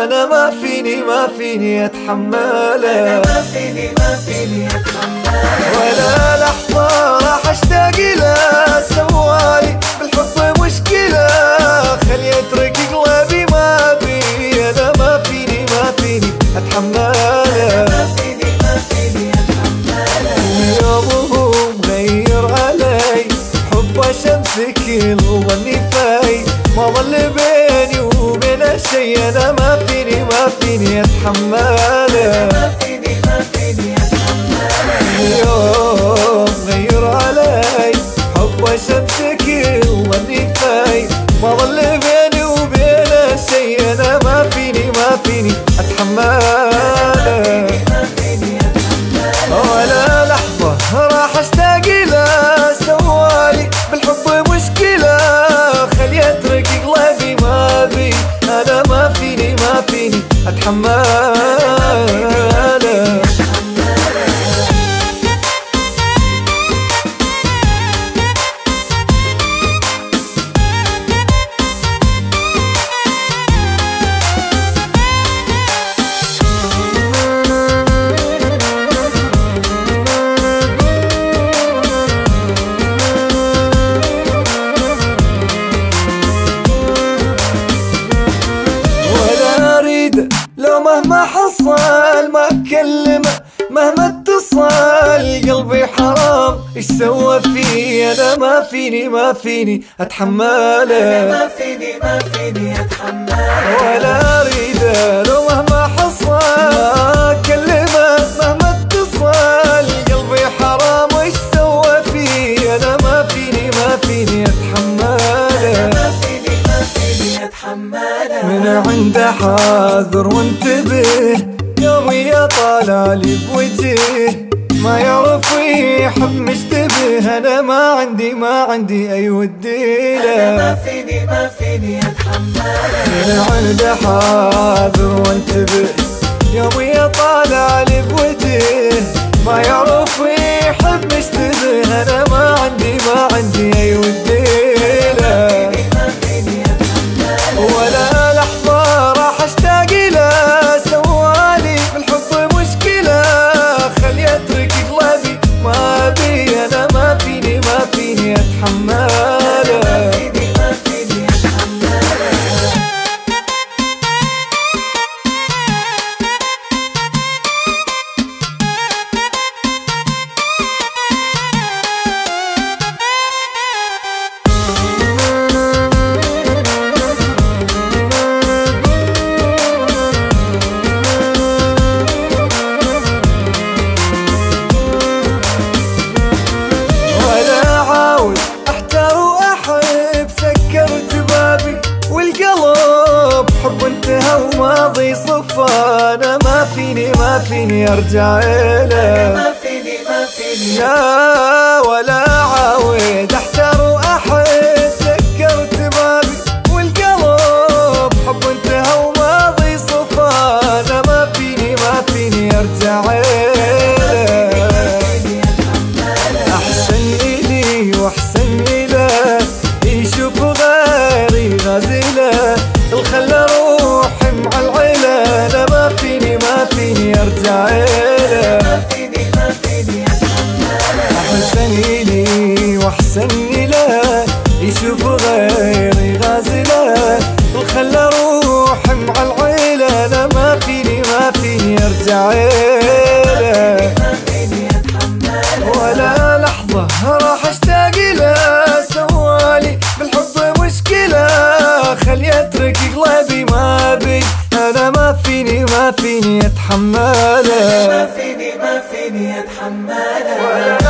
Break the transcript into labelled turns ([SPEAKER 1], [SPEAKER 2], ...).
[SPEAKER 1] أنا ما فيني أتحمله، ولا لحظة راح أشتاق له. سوالي بالحب مشكلة، خلي يترك قلبي ما بي. أنا ما فيني أتحمله، يومه مغير علي حب شمسك الظني فاي. ما ظل بيني وبين شي، أنا ما فيني أتحمله. يوم غير علي حب شمسك الظني فاي. ما ظل بيني وبين شي، أنا ما فيني أتحمله، ولا لحظة راح أشتاق له. سوالي بالحب مشكلة، خلي يترك قلبي ما بي. أنا ما فيني أتحمله. لو مهما حصل ما أكلمه، مهما اتصل قلبي حرام إيش سوى فيه. أنا ما فيني أتحمله، ولا أريده. لو مهما حصل ما أكلمه، مهما اتصل قلبي حرام إيش سوى فيه. أنا ما فيني أتحمله، من عنده حاذر وانتبه. يومي طالع لي بوجهه، ما يعرف يحب مشتبه. أنا ما عندي أي ودي له،
[SPEAKER 2] ما فيني أتحمله.
[SPEAKER 1] من عنده حاذر وانتبه. يومي طالع لي بوجهه، ما يعرف يحب مشتبه. أنا ما عندي أي ودي له، ولا لحظة راح أشتاق له. سوالي بالحب مشكلة، خلي يترك قلبي ما بي. أنا ما فيني أتحمله، حب انتهى وماضي صفى. أنا ما فيني أرجع له،
[SPEAKER 2] ما فيني
[SPEAKER 1] لا ولا عاود أحتار وأحد. سكرت بابي والقلب حب انتهى وماضي صفى. أنا ما فيني أرجع له، أحسن إلي وأحسن إله يشوف غيري غازله. الخلى روحي مع العيلة، أنا ما فيني أرجع له. أحسن إلي وأحسن إله يشوف غيري غازله. الخلى روحي مع العيلة، أنا ما فيني أرجع له، ولا لحظة راح أشتاق له. سوالي بالحب مشكلة، خلي يترك قلبي ما بي. أنا ما فيني أتحمله،
[SPEAKER 2] ما فيني أتحمله.